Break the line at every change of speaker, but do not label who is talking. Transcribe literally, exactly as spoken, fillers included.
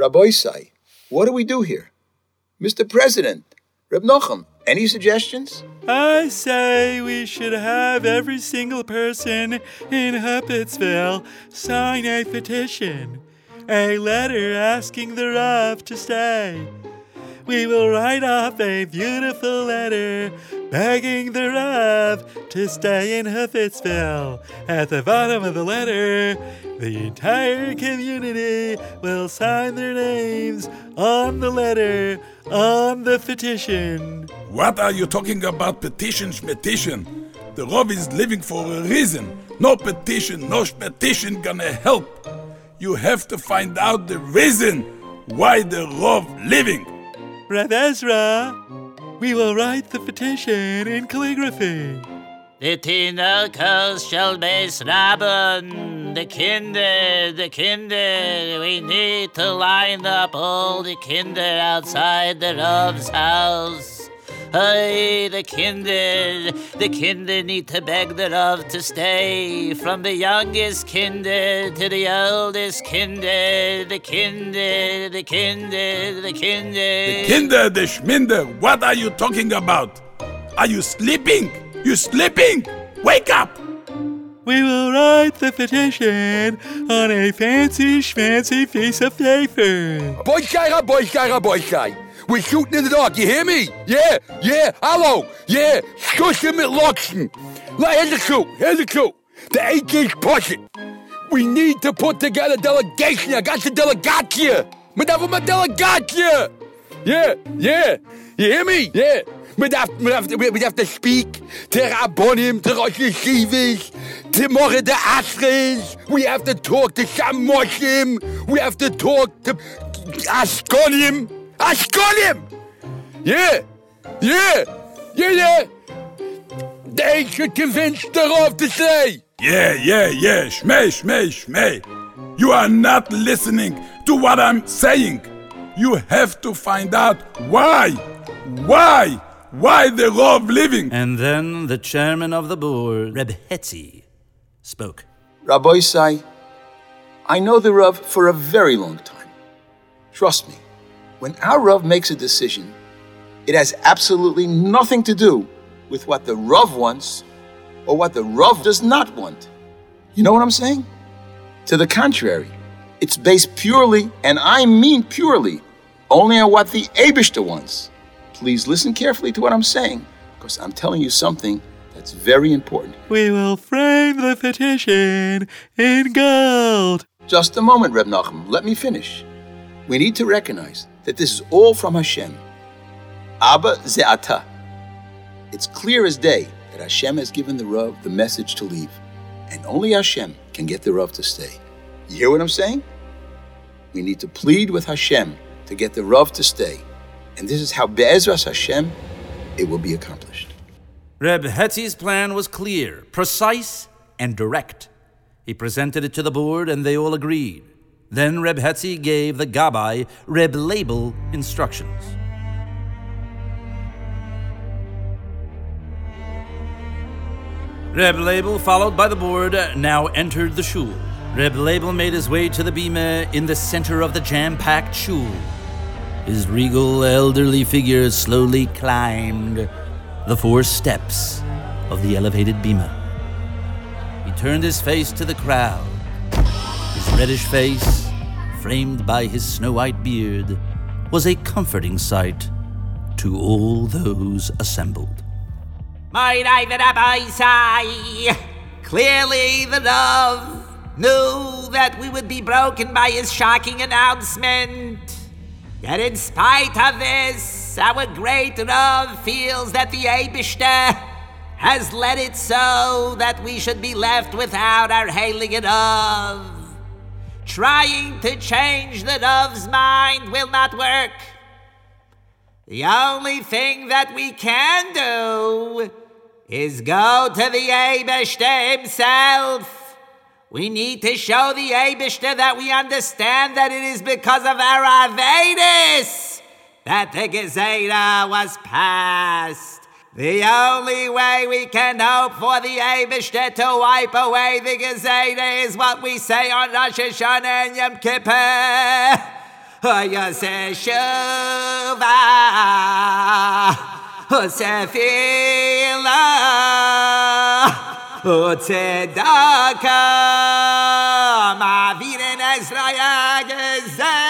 Rabbi Isai, what do we do here? Mister President, Reb Nochem, any suggestions?
I say we should have every single person in Huppetsville sign a petition, a letter asking the Rav to stay. We will write off a beautiful letter begging the Rav to stay in Huppetsville. At the bottom of the letter, the entire community will sign their names on the letter, on the petition.
What are you talking about petition, petition? The Rav is living for a reason. No petition, no petition gonna help. You have to find out the reason why the Rav living.
Rav Ezra, we will write the petition in calligraphy.
The Tinokos shall be Rabban, the kinder, the kinder. We need to line up all the kinder outside the Rav's house. Hey, the kinder, the kinder need to beg the Rav to stay. From the youngest kinder to the oldest kinder, the kinder, the kinder, the kinder.
The kinder, the schminder, what are you talking about? Are you sleeping? You sleeping? Wake up!
We will write the petition on a fancy schmancy piece of paper.
Boy guy, boy guy, boy guy. We're shooting in the dark, you hear me? Yeah, yeah, hallo, yeah, schuss him at Loxton. Here's the clue, here's the clue. The eight-inch push it. We need to put together a delegation. I got the delegatia. We have a delegatia. Yeah, yeah, you hear me? Yeah. We'd have, we'd have, to, we'd have to speak to Rabbonim, to Rosh Yeshivas, to Moreh Asres. We have to talk to Shamoshim. We have to talk to Askonim. Askonim! Yeah, yeah, yeah, yeah. They should convince the Rav to stay.
Yeah, yeah, yeah, shmei, shmei, shmei. You are not listening to what I'm saying. You have to find out why, why. Why the Rav living?
And then the chairman of the board, Reb Hetzi, spoke.
Rabbi Isai, I know the Rav for a very long time. Trust me, when our Rav makes a decision, it has absolutely nothing to do with what the Rav wants or what the Rav does not want. You know what I'm saying? To the contrary, it's based purely, and I mean purely, only on what the Eibishter wants. Please listen carefully to what I'm saying, because I'm telling you something that's very important.
We will frame the petition in gold.
Just a moment, Reb Nachum. Let me finish. We need to recognize that this is all from Hashem. Abba Ze'ata. It's clear as day that Hashem has given the Rav the message to leave, and only Hashem can get the Rav to stay. You hear what I'm saying? We need to plead with Hashem to get the Rav to stay. And this is how Be'ezras Hashem, it will be accomplished.
Reb Hetzi's plan was clear, precise, and direct. He presented it to the board, and they all agreed. Then Reb Hetzi gave the Gabbai, Reb Leibel, instructions. Reb Leibel, followed by the board, now entered the shul. Reb Leibel made his way to the bima in the center of the jam-packed shul. His regal, elderly figure slowly climbed the four steps of the elevated bima. He turned his face to the crowd. His reddish face, framed by his snow-white beard, was a comforting sight to all those assembled.
My Rabbi Isai, clearly the Rav knew that we would be broken by his shocking announcement. Yet in spite of this, our great Rav feels that the Eibishter has let it so that we should be left without our Heilige Rav. Trying to change the Rav's mind will not work. The only thing that we can do is go to the Eibishter himself. We need to show the Eibishter that we understand that it is because of our Avedis that the Gezerah was passed. The only way we can hope for the Eibishter to wipe away the Gezerah is what we say on Rosh Hashanah and Yom Kippur. Yose Shova, Sefila, Tzedaka, Maviren Ezra Yagezeh.